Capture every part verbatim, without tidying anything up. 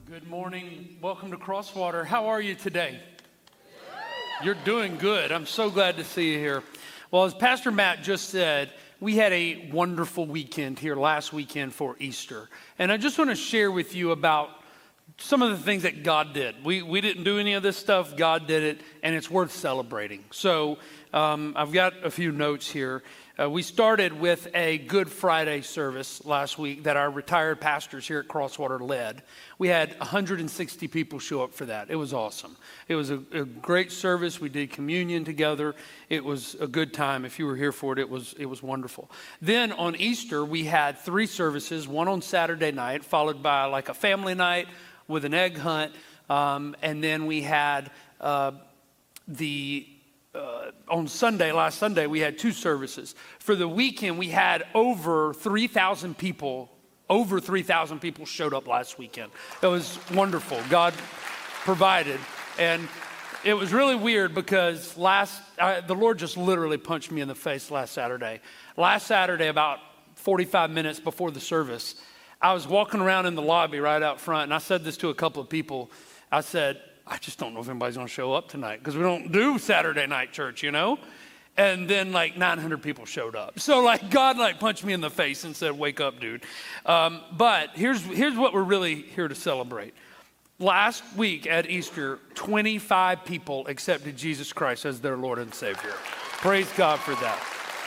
Good morning. Welcome to Crosswater. How are you today? You're doing good. I'm so glad to see you here. Well, as Pastor Matt just said, we had a wonderful weekend here last weekend for Easter. And I just want to share with you about some of the things that God did. We we didn't do any of this stuff. God did it, and it's worth celebrating. So um, I've got a few notes here. Uh, we started with a Good Friday service last week that our retired pastors here at Crosswater led. We had one hundred sixty people show up for that. It was awesome. It was a, a great service. We did communion together. It was a good time. If you were here for it, it was it was wonderful. Then on Easter, we had three services, one on Saturday night, followed by like a family night with an egg hunt. Um, and then we had uh, the... Uh, on Sunday, last Sunday, we had two services. For the weekend, we had over three thousand people, over three thousand people showed up last weekend. It was wonderful. God provided. And it was really weird because last, I, the Lord just literally punched me in the face last Saturday. Last Saturday, about forty-five minutes before the service, I was walking around in the lobby right out front, and I said this to a couple of people. I said, I just don't know if anybody's going to show up tonight because we don't do Saturday night church, you know? And then like nine hundred people showed up. So like God like punched me in the face and said, wake up, dude. Um, but here's, here's what we're really here to celebrate. Last week at Easter, twenty-five people accepted Jesus Christ as their Lord and Savior. Praise God for that.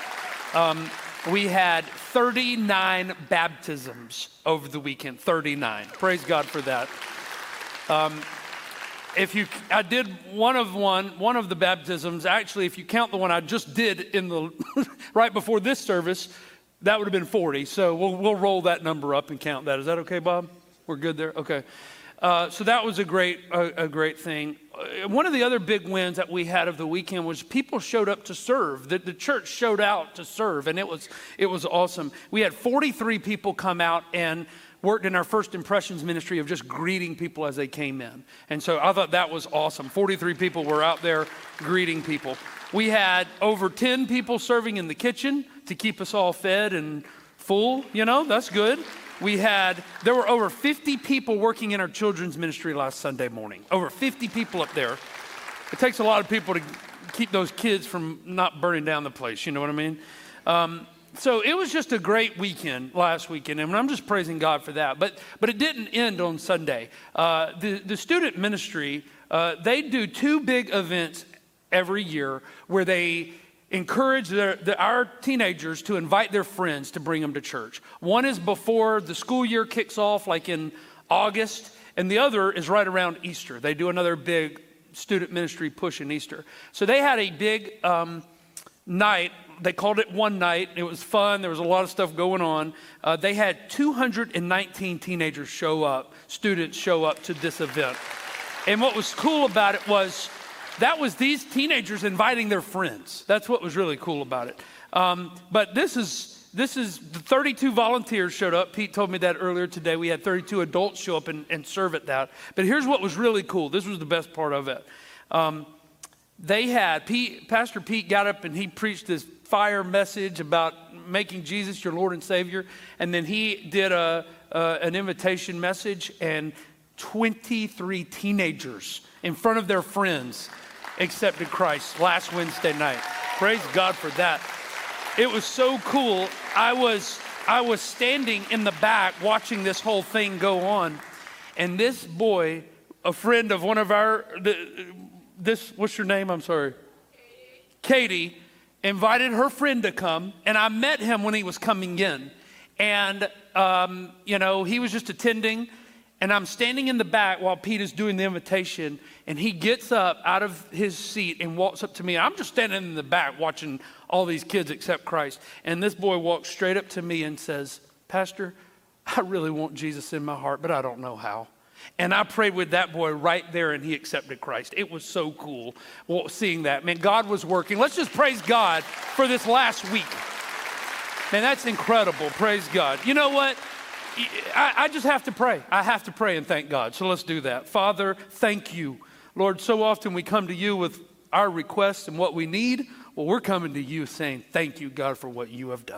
Um, we had thirty-nine baptisms over the weekend, thirty-nine. Praise God for that. Um, If you, I did one of one, one of the baptisms. Actually, if you count the one I just did in the right before this service, that would have been forty. So we'll we'll roll that number up and count that. Is that okay, Bob? We're good there. Okay. Uh, so that was a great a, a great thing. Uh, one of the other big wins that we had of the weekend was people showed up to serve. The, the church showed out to serve, and it was it was awesome. We had forty-three people come out and worked in our First Impressions ministry of just greeting people as they came in. And so I thought that was awesome. forty-three people were out there greeting people. We had over ten people serving in the kitchen to keep us all fed and full. You know, that's good. We had, there were over fifty people working in our children's ministry last Sunday morning. Over fifty people up there. It takes a lot of people to keep those kids from not burning down the place. You know what I mean? Um, So it was just a great weekend last weekend, and I'm just praising God for that. But but it didn't end on Sunday. Uh, the, the student ministry, uh, they do two big events every year where they encourage their, the, our teenagers to invite their friends to bring them to church. One is before the school year kicks off, like in August, and the other is right around Easter. They do another big student ministry push in Easter. So they had a big um, night. They called it one night. It was fun. There was a lot of stuff going on. Uh, they had two hundred nineteen teenagers show up, students show up to this event. And what was cool about it was that was these teenagers inviting their friends. That's what was really cool about it. Um, but this is this is the thirty-two volunteers showed up. Pete told me that earlier today. We had thirty-two adults show up and, and serve at that. But here's what was really cool. This was the best part of it. Um, they had, Pete, Pastor Pete got up and he preached this fire message about making Jesus your Lord and Savior. And then he did a, uh, an invitation message, and twenty-three teenagers in front of their friends accepted Christ last Wednesday night. Praise God for that. It was so cool. I was, I was standing in the back watching this whole thing go on. And this boy, a friend of one of our, the, this, what's your name? I'm sorry. Katie. Katie invited her friend to come, and I met him when he was coming in. And, um, you know, he was just attending, and I'm standing in the back while Pete is doing the invitation, and he gets up out of his seat and walks up to me. I'm just standing in the back watching all these kids accept Christ. And this boy walks straight up to me and says, Pastor, I really want Jesus in my heart, but I don't know how. And I prayed with that boy right there, and he accepted Christ. It was so cool seeing that. Man, God was working. Let's just praise God for this last week. Man, that's incredible. Praise God. You know what? I, I just have to pray. I have to pray and thank God. So let's do that. Father, thank you. Lord, so often we come to you with our requests and what we need. Well, we're coming to you saying, thank you, God, for what you have done.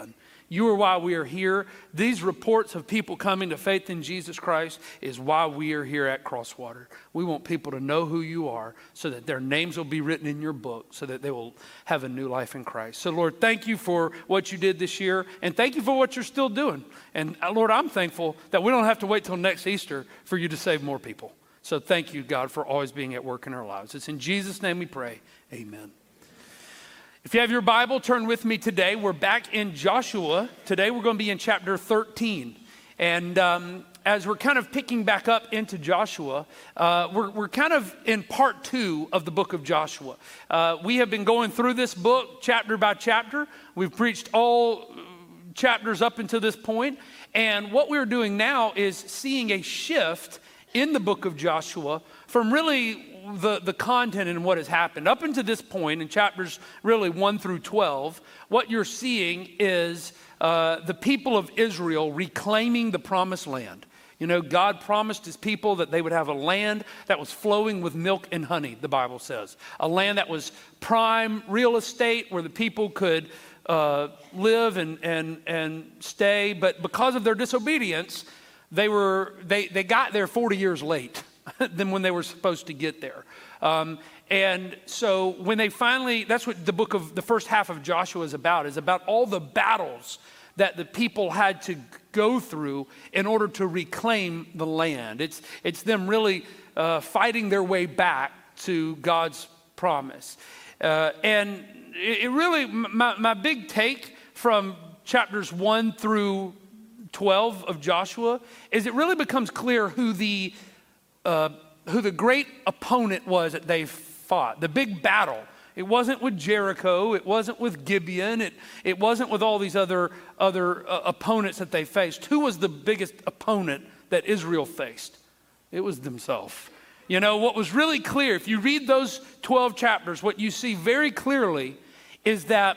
You are why we are here. These reports of people coming to faith in Jesus Christ is why we are here at Crosswater. We want people to know who you are so that their names will be written in your book so that they will have a new life in Christ. So Lord, thank you for what you did this year, and thank you for what you're still doing. And uh, Lord, I'm thankful that we don't have to wait till next Easter for you to save more people. So thank you, God, for always being at work in our lives. It's in Jesus' name we pray. Amen. If you have your Bible, turn with me today. We're back in Joshua. Today we're going to be in chapter thirteen. And um, as we're kind of picking back up into Joshua, uh, we're, we're kind of in part two of the book of Joshua. Uh, we have been going through this book chapter by chapter. We've preached all chapters up until this point. And what we're doing now is seeing a shift in the book of Joshua from really the, the content and what has happened. Up until this point, in chapters really one through twelve, what you're seeing is uh, the people of Israel reclaiming the promised land. You know, God promised his people that they would have a land that was flowing with milk and honey, the Bible says. A land that was prime real estate where the people could uh, live and, and, and stay. But because of their disobedience, they were they, they got there forty years late than when they were supposed to get there. Um, and so when they finally, that's what the book of, the first half of Joshua is about, is about all the battles that the people had to go through in order to reclaim the land. It's, it's them really uh, fighting their way back to God's promise. Uh, and it, it really, my, my big take from chapters one through twelve of Joshua is it really becomes clear who the uh, who the great opponent was that they fought. The big battle. It wasn't with Jericho. It wasn't with Gibeon. It it wasn't with all these other other uh, opponents that they faced. Who was the biggest opponent that Israel faced? It was themselves. You know, what was really clear, if you read those twelve chapters, what you see very clearly is that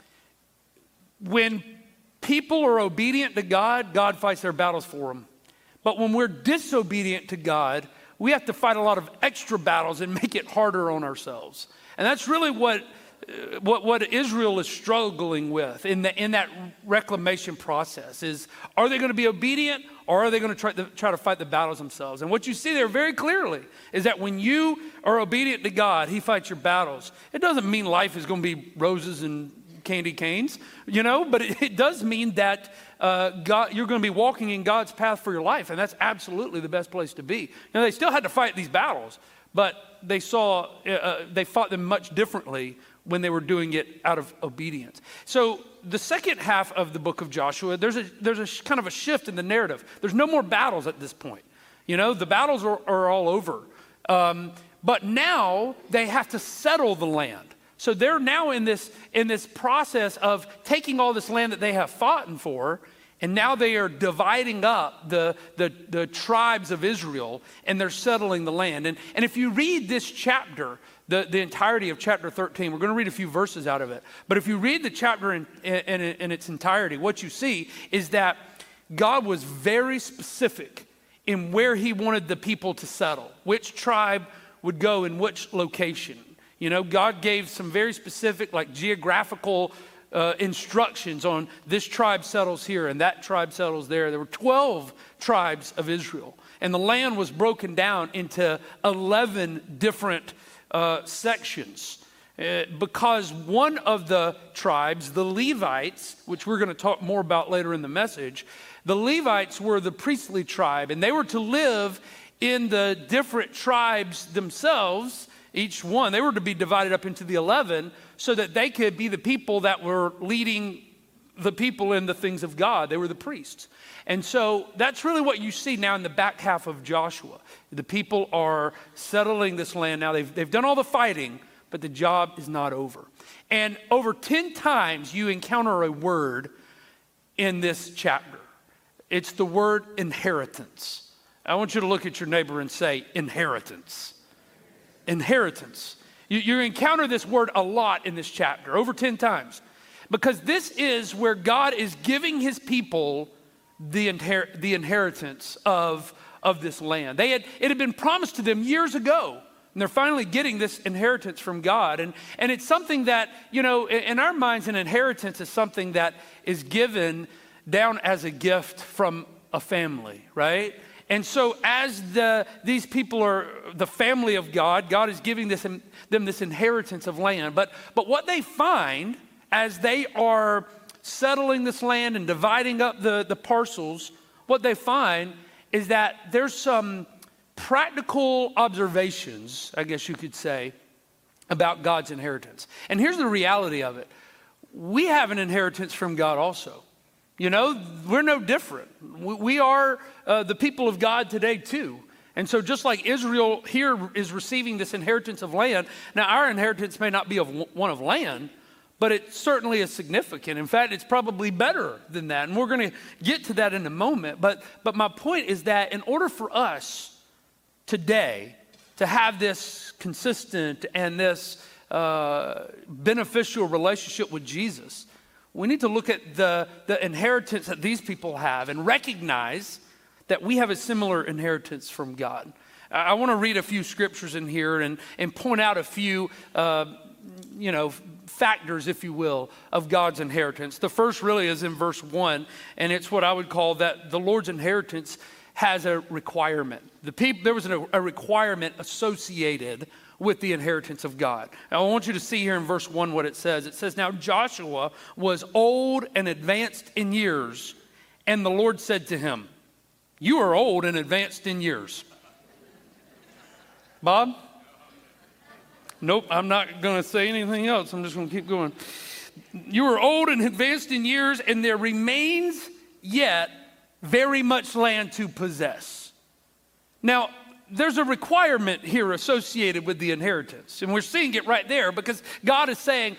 when people are obedient to God, God fights their battles for them. But when we're disobedient to God, we have to fight a lot of extra battles and make it harder on ourselves. And that's really what uh, what, what Israel is struggling with in, the, in that reclamation process is, are they going to be obedient or are they going to try, to try to fight the battles themselves? And what you see there very clearly is that when you are obedient to God, he fights your battles. It doesn't mean life is going to be roses and candy canes, you know, but it, it does mean that uh, God, you're going to be walking in God's path for your life, and that's absolutely the best place to be. Now, they still had to fight these battles, but they saw, uh, they fought them much differently when they were doing it out of obedience. So the second half of the book of Joshua, there's a there's a sh- kind of a shift in the narrative. There's no more battles at this point. You know, the battles are, are all over. Um, but now they have to settle the land. So they're now in this in this process of taking all this land that they have fought for, and now they are dividing up the, the, the tribes of Israel, and they're settling the land. And, and if you read this chapter, the, the entirety of chapter thirteen, we're going to read a few verses out of it. But if you read the chapter in, in, in its entirety, what you see is that God was very specific in where he wanted the people to settle, which tribe would go in which location. You know, God gave some very specific, like geographical uh, instructions on this tribe settles here and that tribe settles there. There were twelve tribes of Israel, and the land was broken down into eleven different uh, sections. Uh, because one of the tribes, the Levites, which we're going to talk more about later in the message, the Levites were the priestly tribe, and they were to live in the different tribes themselves. Each one, they were to be divided up into the eleven so that they could be the people that were leading the people in the things of God. They were the priests. And so that's really what you see now in the back half of Joshua. The people are settling this land now. They've, they've done all the fighting, but the job is not over. And over ten times you encounter a word in this chapter. It's the word inheritance. I want you to look at your neighbor and say, inheritance. Inheritance. You, you encounter this word a lot in this chapter, over ten times, because this is where God is giving his people the, inher- the inheritance of, of this land. They had, it had been promised to them years ago And they're finally getting this inheritance from God. And, and it's something that, you know, in, in our minds, an inheritance is something that is given down as a gift from a family, right? And so as the these people are the family of God, God is giving this, them this inheritance of land. But, but what they find as they are settling this land and dividing up the, the parcels, what they find is that there's some practical observations, I guess you could say, about God's inheritance. And here's the reality of it. We have an inheritance from God also. You know, we're no different. We, we are uh, the people of God today too. And so just like Israel here is receiving this inheritance of land, now our inheritance may not be of one of land, but it certainly is significant. In fact, it's probably better than that. And we're going to get to that in a moment. But, but my point is that in order for us today to have this consistent and this uh, beneficial relationship with Jesus, we need to look at the, the inheritance that these people have and recognize that we have a similar inheritance from God. I, I want to read a few scriptures in here and, and point out a few, uh, you know, factors, if you will, of God's inheritance. The first really is in verse one, and it's what I would call that the Lord's inheritance has a requirement. The people, there was a, a requirement associated with the inheritance of God. Now, I want you to see here in verse one what it says. It says, now Joshua was old and advanced in years, and the Lord said to him, you are old and advanced in years. Bob? Nope, I'm not going to say anything else. I'm just going to keep going. You are old and advanced in years, and there remains yet very much land to possess. Now, there's a requirement here associated with the inheritance, and we're seeing it right there because God is saying,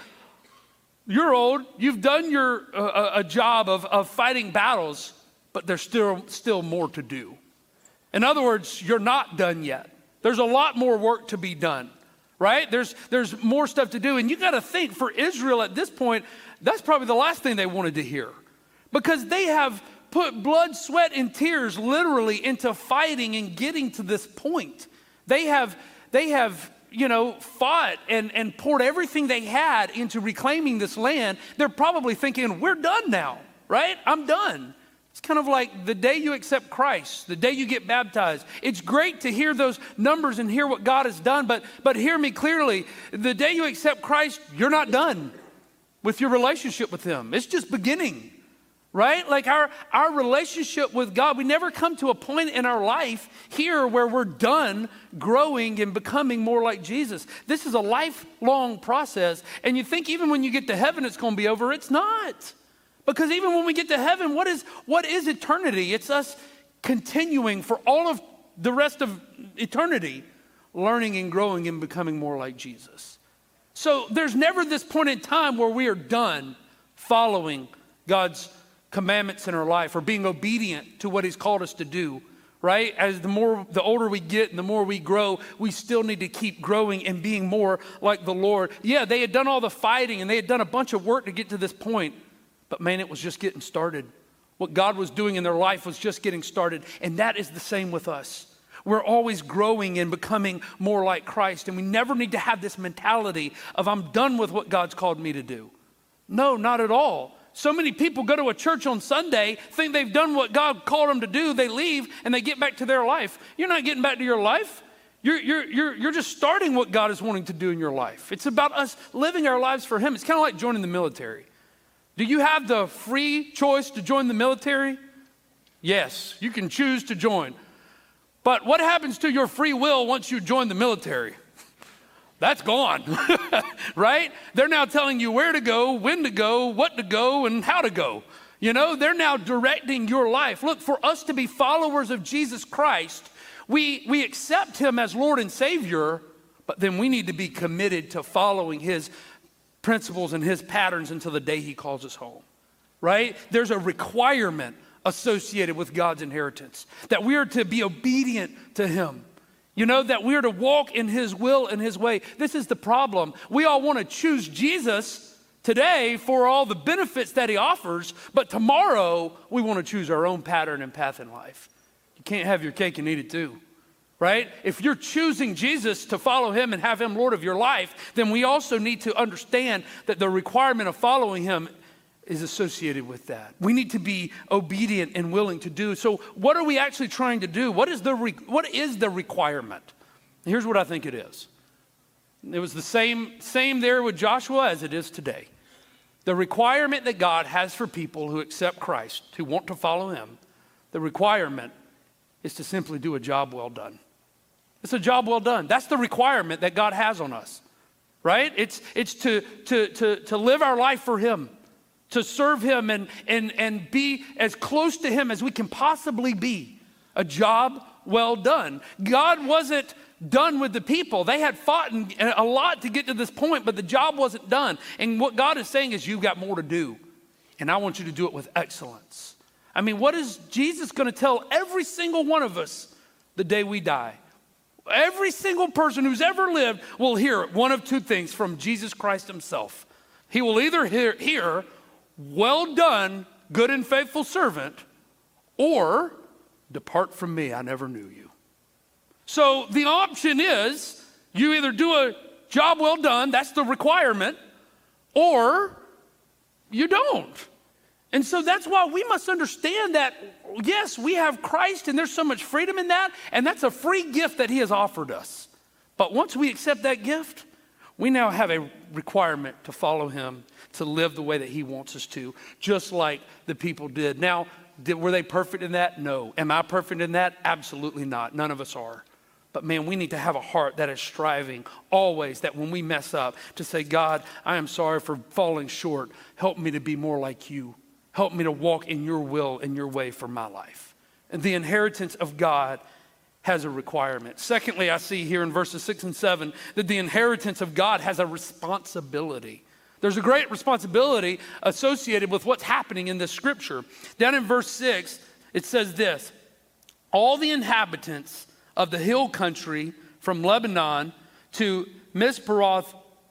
you're old, you've done your uh, a job of, of fighting battles, but there's still, still more to do. In other words, you're not done yet. There's a lot more work to be done, right? There's, there's more stuff to do, and you got to think for Israel at this point, that's probably the last thing they wanted to hear because they have put blood, sweat, and tears literally into fighting and getting to this point. They have, they have, you know, fought and, and poured everything they had into reclaiming this land. They're probably thinking, we're done now, right? I'm done. It's kind of like the day you accept Christ, the day you get baptized. It's great to hear those numbers and hear what God has done, but, but hear me clearly. The day you accept Christ, you're not done with your relationship with Him. It's just beginning. Right? Like our, our relationship with God, we never come to a point in our life here where we're done growing and becoming more like Jesus. This is a lifelong process. And you think even when you get to heaven, it's going to be over. It's not. Because even when we get to heaven, what is, what is eternity? It's us continuing for all of the rest of eternity, learning and growing and becoming more like Jesus. So there's never this point in time where we are done following God's commandments in our life or being obedient to what He's called us to do, right? As the more, the older we get and the more we grow, we still need to keep growing and being more like the Lord. Yeah, they had done all the fighting and they had done a bunch of work to get to this point, but man, it was just getting started. What God was doing in their life was just getting started, and that is the same with us. We're always growing and becoming more like Christ, and we never need to have this mentality of I'm done with what God's called me to do. No, not at all. So many people go to a church on Sunday, think they've done what God called them to do, they leave, and they get back to their life. You're not getting back to your life. You're, you're, you're, you're just starting what God is wanting to do in your life. It's about us living our lives for Him. It's kind of like joining the military. Do you have the free choice to join the military? Yes, you can choose to join. But what happens to your free will once you join the military? That's gone, right? They're now telling you where to go, when to go, what to go, and how to go. You know, they're now directing your life. Look, for us to be followers of Jesus Christ, we, we accept Him as Lord and Savior, but then we need to be committed to following His principles and His patterns until the day He calls us home, right? There's a requirement associated with God's inheritance, that we are to be obedient to Him. You know, that we are to walk in His will and His way. This is the problem. We all want to choose Jesus today for all the benefits that He offers, but tomorrow we want to choose our own pattern and path in life. You can't have your cake and eat it too. right? If you're choosing Jesus to follow him and have him Lord of your life, then we also need to understand that the requirement of following him is associated with that. We need to be obedient and willing to do. So what are we actually trying to do? What is the, re- what is the requirement? Here's what I think it is. It was the same, same there with Joshua as it is today. The requirement that God has for people who accept Christ, who want to follow him, the requirement is to simply do a job well done. It's a job well done. That's the requirement that God has on us, right? It's, it's to, to, to, to live our life for him, to serve him and, and, and be as close to him as we can possibly be. A job well done. God wasn't done with the people. They had fought a lot to get to this point, but the job wasn't done. And what God is saying is, you've got more to do, and I want you to do it with excellence. I mean, what is Jesus going to tell every single one of us the day we die? Every single person who's ever lived will hear one of two things from Jesus Christ himself. He will either hear, hear well done, good and faithful servant, or depart from me, I never knew you. So the option is, you either do a job well done, that's the requirement, or you don't. And so that's why we must understand that, yes, we have Christ and there's so much freedom in that, and that's a free gift that he has offered us. But once we accept that gift, we now have a requirement to follow him, to live the way that he wants us to, just like the people did. Now, did, were they perfect in that? No. Am I perfect in that? Absolutely not. None of us are. But man, we need to have a heart that is striving always, that when we mess up, to say, God, I am sorry for falling short. Help me to be more like you. Help me to walk in your will and your way for my life. And the inheritance of God has a requirement. Secondly, I see here in verses six and seven that the inheritance of God has a responsibility. There's a great responsibility associated with what's happening in this scripture. Down in verse six, it says this: all the inhabitants of the hill country from Lebanon to Mizperoth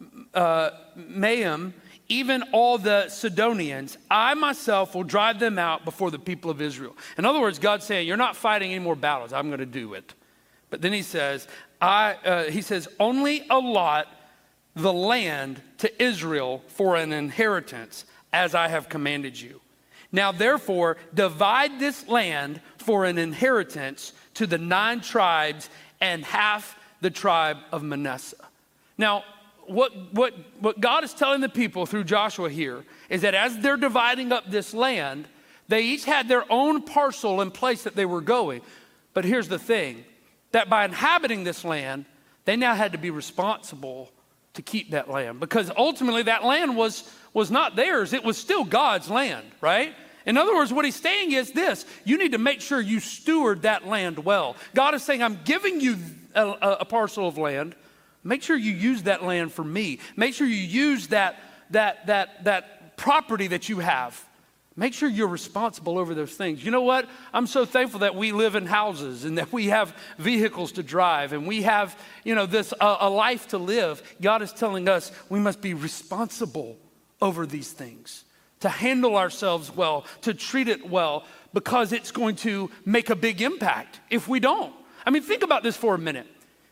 uh, Maim, even all the Sidonians, I myself will drive them out before the people of Israel. In other words, God's saying, you're not fighting any more battles. I'm going to do it. But then he says, I, uh, he says, only allot the land to Israel for an inheritance, as I have commanded you. Now, therefore, divide this land for an inheritance to the nine tribes and half the tribe of Manasseh. Now, what, what, what God is telling the people through Joshua here is that as they're dividing up this land, they each had their own parcel and place that they were going. But here's the thing, that by inhabiting this land, they now had to be responsible to keep that land, because ultimately that land was, was not theirs. It was still God's land, right? In other words, what he's saying is this: you need to make sure you steward that land well. God is saying, I'm giving you a, a parcel of land. Make sure you use that land for me. Make sure you use that, that, that, that property that you have. Make sure you're responsible over those things. You know what? I'm so thankful that we live in houses and that we have vehicles to drive and we have, you know, this uh, a life to live. God is telling us we must be responsible over these things, to handle ourselves well, to treat it well, because it's going to make a big impact if we don't. I mean, think about this for a minute.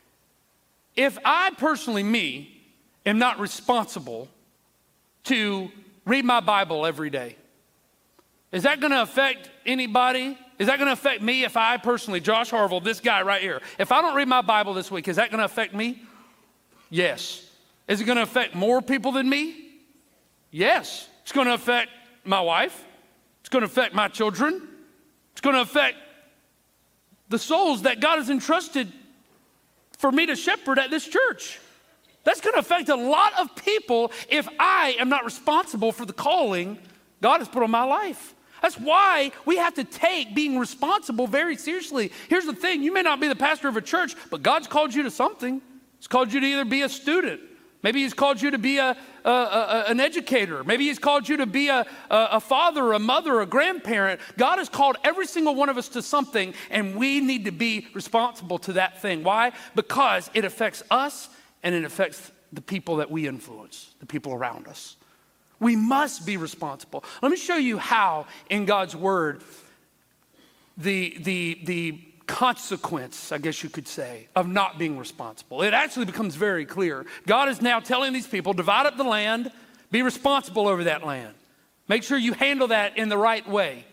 If I personally, me, am not responsible to read my Bible every day, is that going to affect anybody? Is that going to affect me if I personally, Josh Harville, this guy right here, if I don't read my Bible this week, is that going to affect me? Yes. Is it going to affect more people than me? Yes. It's going to affect my wife. It's going to affect my children. It's going to affect the souls that God has entrusted for me to shepherd at this church. That's going to affect a lot of people if I am not responsible for the calling God has put on my life. That's why we have to take being responsible very seriously. Here's the thing, you may not be the pastor of a church, but God's called you to something. He's called you to either be a student. Maybe he's called you to be a, a, a an educator. Maybe he's called you to be a, a, a father, a mother, a grandparent. God has called every single one of us to something, and we need to be responsible to that thing. Why? Because it affects us and it affects the people that we influence, the people around us. We must be responsible. Let me show you how in God's word the, the, the consequence, I guess you could say, of not being responsible. It actually becomes very clear. God is now telling these people, divide up the land, be responsible over that land. Make sure you handle that in the right way.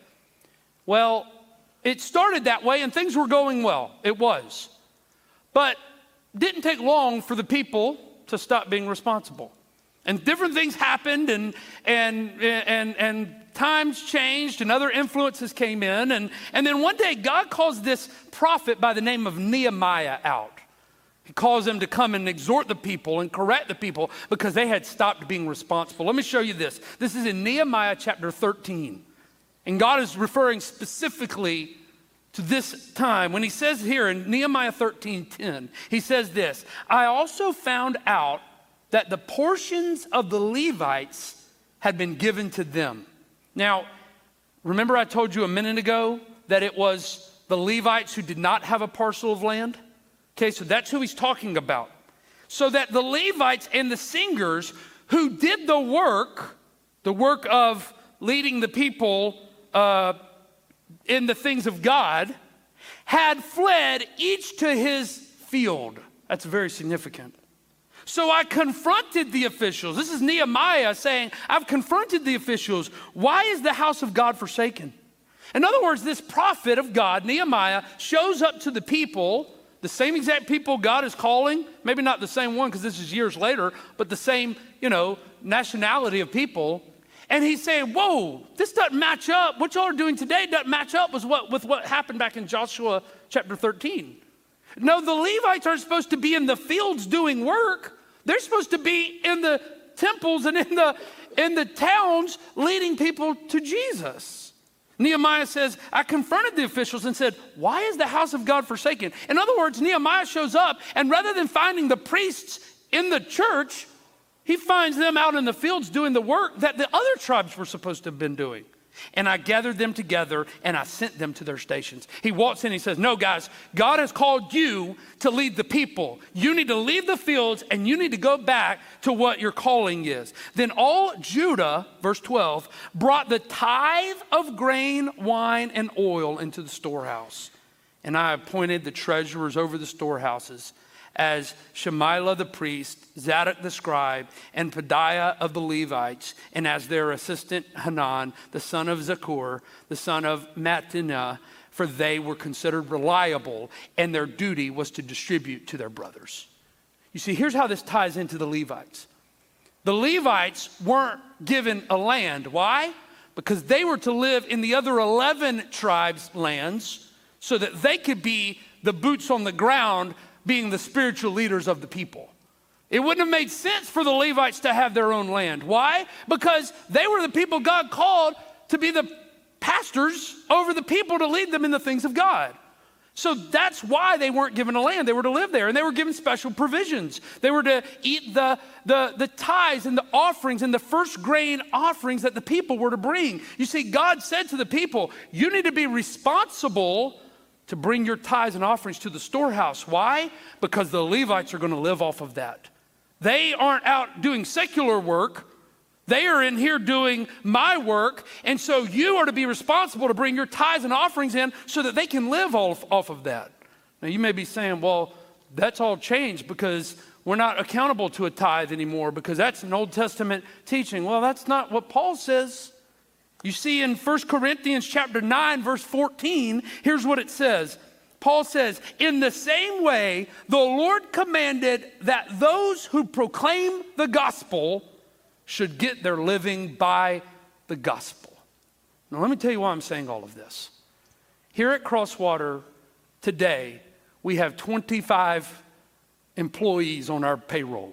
Well, it started that way and things were going well. It was. But it didn't take long for the people to stop being responsible. And different things happened and and and and times changed and other influences came in. And, and then one day God calls this prophet by the name of Nehemiah out. He calls him to come and exhort the people and correct the people because they had stopped being responsible. Let me show you this. This is in Nehemiah chapter thirteen. And God is referring specifically to this time when he says here in Nehemiah thirteen ten, he says this, I also found out that the portions of the Levites had been given to them. Now, remember I told you a minute ago that it was the Levites who did not have a parcel of land? Okay, so that's who he's talking about. So that the Levites and the singers who did the work, the work of leading the people uh, in the things of God, had fled each to his field. That's very significant. So I confronted the officials. This is Nehemiah saying, I've confronted the officials. Why is the house of God forsaken? In other words, this prophet of God, Nehemiah, shows up to the people, the same exact people God is calling, maybe not the same one because this is years later, but the same, you know, nationality of people. And he's saying, whoa, this doesn't match up. What y'all are doing today doesn't match up with what, with what happened back in Joshua chapter thirteen. No, the Levites aren't supposed to be in the fields doing work. They're supposed to be in the temples and in the, in the towns leading people to Jesus. Nehemiah says, I confronted the officials and said, why is the house of God forsaken? In other words, Nehemiah shows up and rather than finding the priests in the church, he finds them out in the fields doing the work that the other tribes were supposed to have been doing. And I gathered them together and I sent them to their stations. He walks in and he says, no, guys, God has called you to lead the people. You need to leave the fields and you need to go back to what your calling is. Then all Judah, verse twelve, brought the tithe of grain, wine, and oil into the storehouse. And I appointed the treasurers over the storehouses as Shemilah the priest, Zadok the scribe, and Pedaiah of the Levites, and as their assistant Hanan, the son of Zakur, the son of Mattaniah, for they were considered reliable, and their duty was to distribute to their brothers. You see, here's how this ties into the Levites. The Levites weren't given a land. Why? Because they were to live in the other eleven tribes' lands so that they could be the boots on the ground being the spiritual leaders of the people. It wouldn't have made sense for the Levites to have their own land. Why? Because they were the people God called to be the pastors over the people to lead them in the things of God. So that's why they weren't given a land. They were to live there and they were given special provisions. They were to eat the, the, the tithes and the offerings and the first grain offerings that the people were to bring. You see, God said to the people, you need to be responsible to bring your tithes and offerings to the storehouse. Why? Because the Levites are going to live off of that. They aren't out doing secular work. They are in here doing my work. And so you are to be responsible to bring your tithes and offerings in so that they can live off, off of that. Now you may be saying, well, that's all changed because we're not accountable to a tithe anymore because that's an Old Testament teaching. Well, that's not what Paul says. You see in First Corinthians chapter nine, verse fourteen, here's what it says. Paul says, in the same way, the Lord commanded that those who proclaim the gospel should get their living by the gospel. Now, let me tell you why I'm saying all of this. Here at Crosswater today, we have twenty-five employees on our payroll.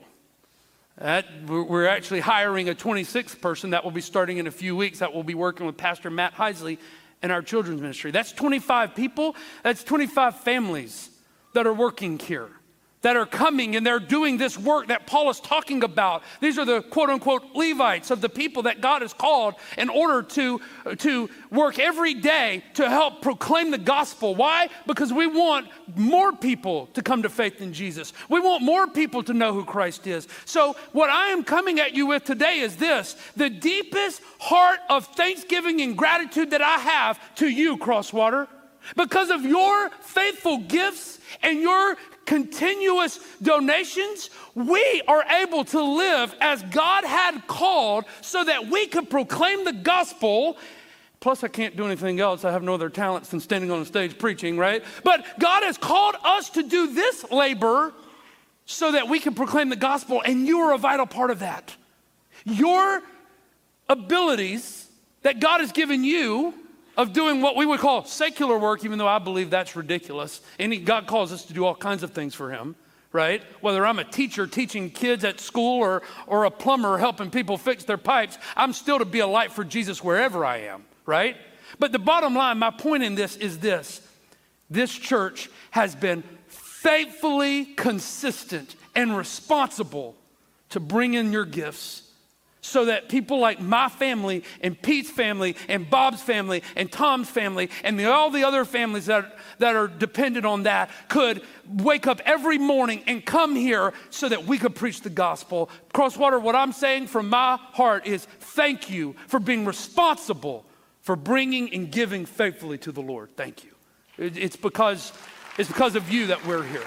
That, we're actually hiring a twenty-sixth person that will be starting in a few weeks that will be working with Pastor Matt Heisley in our children's ministry. That's twenty-five people. That's twenty-five families that are working here, that are coming and they're doing this work that Paul is talking about. These are the quote unquote Levites of the people that God has called in order to, to work every day to help proclaim the gospel. Why? Because we want more people to come to faith in Jesus. We want more people to know who Christ is. So what I am coming at you with today is this: the deepest heart of thanksgiving and gratitude that I have to you, Crosswater. Because of your faithful gifts and your continuous donations, we are able to live as God had called so that we could proclaim the gospel. Plus, I can't do anything else. I have no other talents than standing on the stage preaching, right? But God has called us to do this labor so that we can proclaim the gospel, and you are a vital part of that. Your abilities that God has given you of doing what we would call secular work, even though I believe that's ridiculous. And he, God calls us to do all kinds of things for him, right? Whether I'm a teacher teaching kids at school or, or a plumber helping people fix their pipes, I'm still to be a light for Jesus wherever I am, right? But the bottom line, my point in this is this. This church has been faithfully consistent and responsible to bring in your gifts so that people like my family and Pete's family and Bob's family and Tom's family and the, all the other families that, that are dependent on that could wake up every morning and come here so that we could preach the gospel. Crosswater, what I'm saying from my heart is thank you for being responsible for bringing and giving faithfully to the Lord. Thank you. It, it's because, it's because of you that we're here.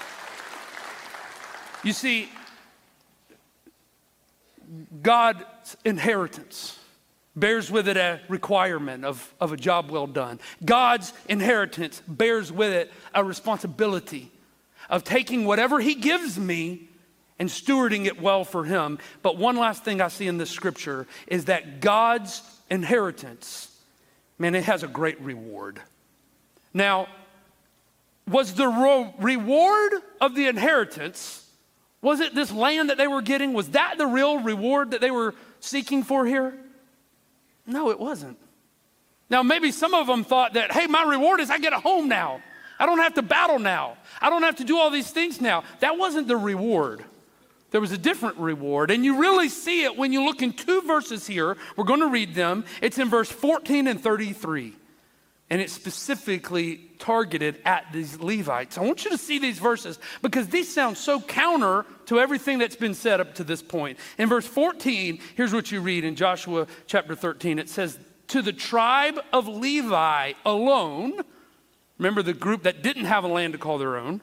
You see, God's inheritance bears with it a requirement of, of a job well done. God's inheritance bears with it a responsibility of taking whatever he gives me and stewarding it well for him. But one last thing I see in this scripture is that God's inheritance, man, it has a great reward. Now, was the ro- reward of the inheritance, was it this land that they were getting? Was that the real reward that they were seeking for here? No, it wasn't. Now, maybe some of them thought that, hey, my reward is I get a home now. I don't have to battle now. I don't have to do all these things now. That wasn't the reward. There was a different reward. And you really see it when you look in two verses here. We're going to read them. It's in verse fourteen and thirty-three. And it's specifically targeted at these Levites. I want you to see these verses because these sound so counter to everything that's been said up to this point. In verse fourteen, here's what you read in Joshua chapter thirteen. It says, to the tribe of Levi alone, remember the group that didn't have a land to call their own,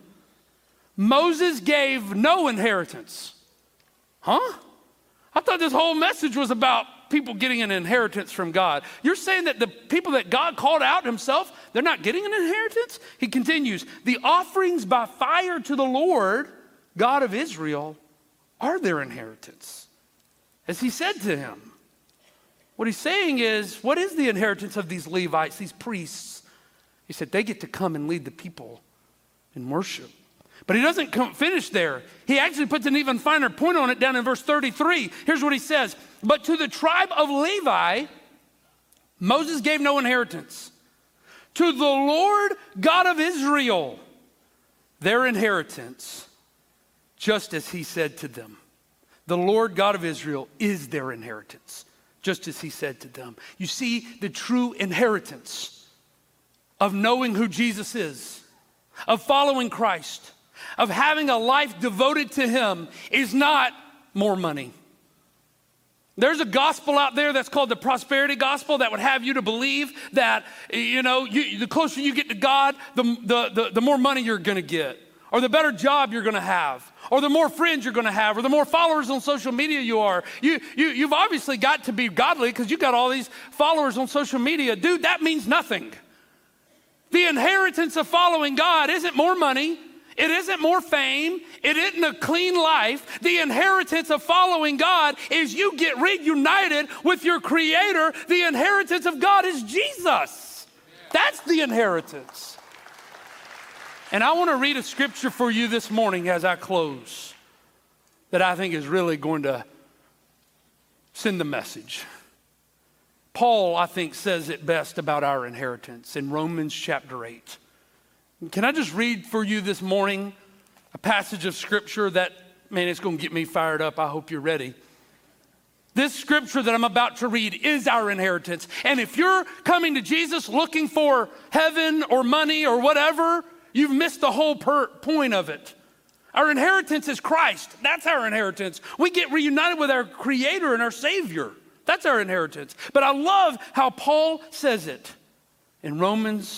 Moses gave no inheritance. Huh? I thought this whole message was about people getting an inheritance from God. You're saying that the people that God called out himself, they're not getting an inheritance? He continues, the offerings by fire to the Lord, God of Israel, are their inheritance. As he said to him. What he's saying is, what is the inheritance of these Levites, these priests? He said, they get to come and lead the people in worship. But he doesn't come, finish there. He actually puts an even finer point on it down in verse thirty-three. Here's what he says. But to the tribe of Levi, Moses gave no inheritance. To the Lord God of Israel, their inheritance, just as he said to them. The Lord God of Israel is their inheritance, just as he said to them. You see, the true inheritance of knowing who Jesus is, of following Christ, of having a life devoted to him is not more money. There's a gospel out there that's called the prosperity gospel that would have you to believe that, you know, you, the closer you get to God, the, the, the, the more money you're going to get, or the better job you're going to have, or the more friends you're going to have, or the more followers on social media you are. You, you, you've obviously got to be godly because you got all these followers on social media. Dude, that means nothing. The inheritance of following God isn't more money. It isn't more fame. It isn't a clean life. The inheritance of following God is you get reunited with your Creator. The inheritance of God is Jesus. That's the inheritance. And I want to read a scripture for you this morning as I close that I think is really going to send the message. Paul, I think, says it best about our inheritance in Romans chapter eight. Can I just read for you this morning a passage of scripture that, man, it's going to get me fired up. I hope you're ready. This scripture that I'm about to read is our inheritance. And if you're coming to Jesus looking for heaven or money or whatever, you've missed the whole per- point of it. Our inheritance is Christ. That's our inheritance. We get reunited with our Creator and our Savior. That's our inheritance. But I love how Paul says it in Romans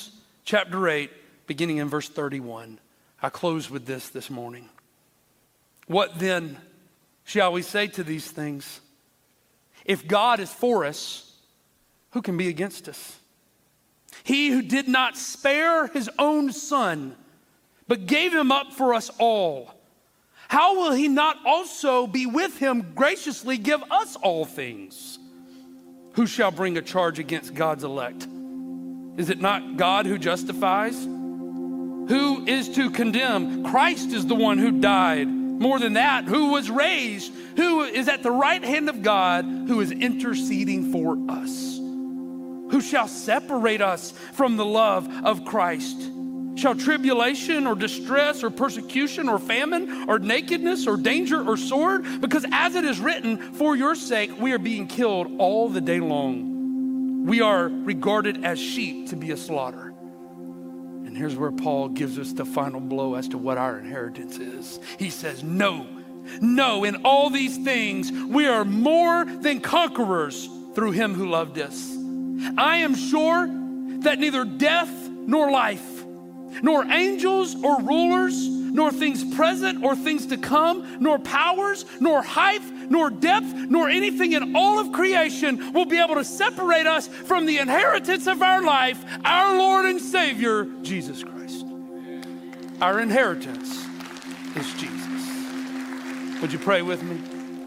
chapter eight, beginning in verse thirty-one. I close with this this morning. What then shall we say to these things? If God is for us, who can be against us? He who did not spare his own son, but gave him up for us all, how will he not also be with him graciously give us all things? Who shall bring a charge against God's elect? Is it not God who justifies? Who is to condemn? Christ is the one who died. More than that, who was raised, who is at the right hand of God, who is interceding for us. Who shall separate us from the love of Christ? Shall tribulation or distress or persecution or famine or nakedness or danger or sword? Because as it is written, for your sake we are being killed all the day long. We are regarded as sheep to be a slaughter. And here's where Paul gives us the final blow as to what our inheritance is. He says, no, no, in all these things we are more than conquerors through him who loved us. I am sure that neither death nor life, nor angels or rulers, nor things present or things to come, nor powers, nor height, nor depth, nor anything in all of creation will be able to separate us from the inheritance of our life, our Lord and Savior, Jesus Christ. Our inheritance is Jesus. Would you pray with me?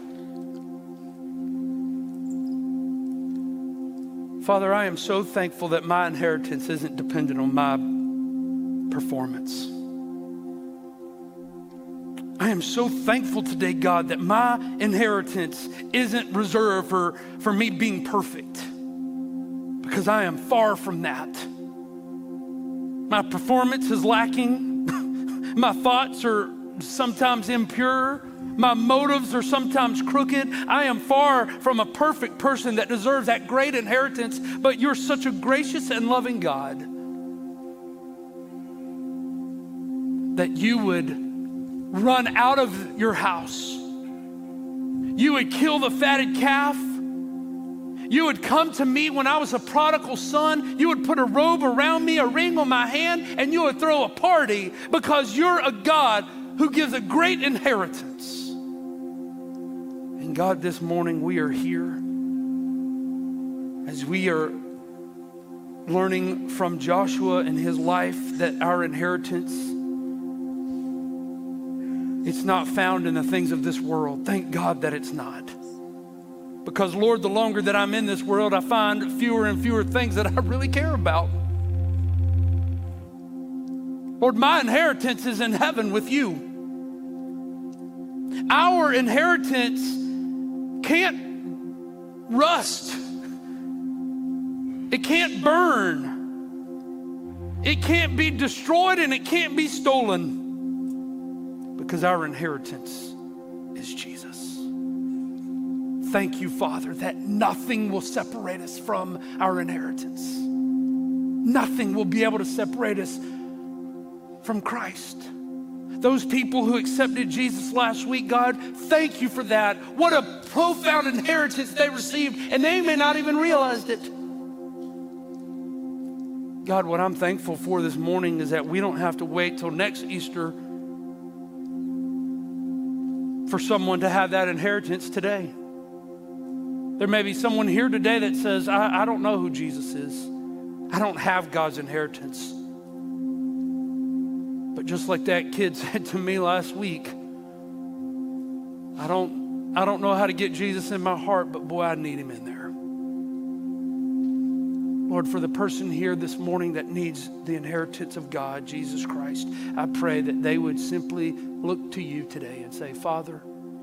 Father, I am so thankful that my inheritance isn't dependent on my performance. I am so thankful today, God, that my inheritance isn't reserved for, for me being perfect, because I am far from that. My performance is lacking. My thoughts are sometimes impure. My motives are sometimes crooked. I am far from a perfect person that deserves that great inheritance, but you're such a gracious and loving God that you would run out of your house. You would kill the fatted calf. You would come to me when I was a prodigal son. You would put a robe around me, a ring on my hand, and you would throw a party because you're a God who gives a great inheritance. And God, this morning we are here as we are learning from Joshua and his life that our inheritance, it's not found in the things of this world. Thank God that it's not. Because Lord, the longer that I'm in this world, I find fewer and fewer things that I really care about. Lord, my inheritance is in heaven with you. Our inheritance can't rust. It can't burn. It can't be destroyed, and it can't be stolen, because our inheritance is Jesus. Thank you, Father, that nothing will separate us from our inheritance. Nothing will be able to separate us from Christ. Those people who accepted Jesus last week, God, thank you for that. What a profound inheritance they received, and they may not even realized it. God, what I'm thankful for this morning is that we don't have to wait till next Easter for someone to have that inheritance today. There may be someone here today that says, I, I don't know who Jesus is. I don't have God's inheritance. But just like that kid said to me last week, I don't, I don't know how to get Jesus in my heart, but boy, I need him in there. Lord, for the person here this morning that needs the inheritance of God, Jesus Christ, I pray that they would simply look to you today and say, Father,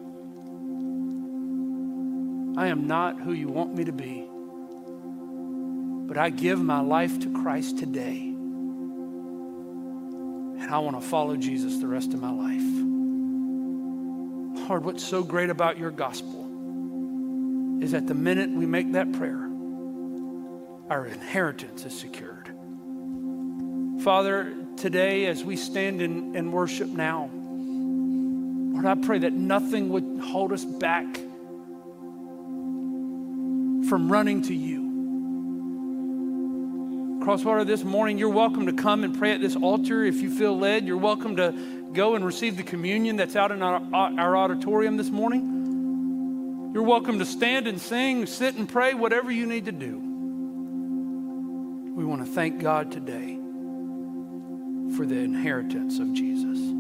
I am not who you want me to be, but I give my life to Christ today. And I want to follow Jesus the rest of my life. Lord, what's so great about your gospel is that the minute we make that prayer, our inheritance is secured. Father, today as we stand in, in worship now, Lord, I pray that nothing would hold us back from running to you. Crosswater this morning, you're welcome to come and pray at this altar if you feel led. You're welcome to go and receive the communion that's out in our, our auditorium this morning. You're welcome to stand and sing, sit and pray, whatever you need to do. We want to thank God today for the inheritance of Jesus.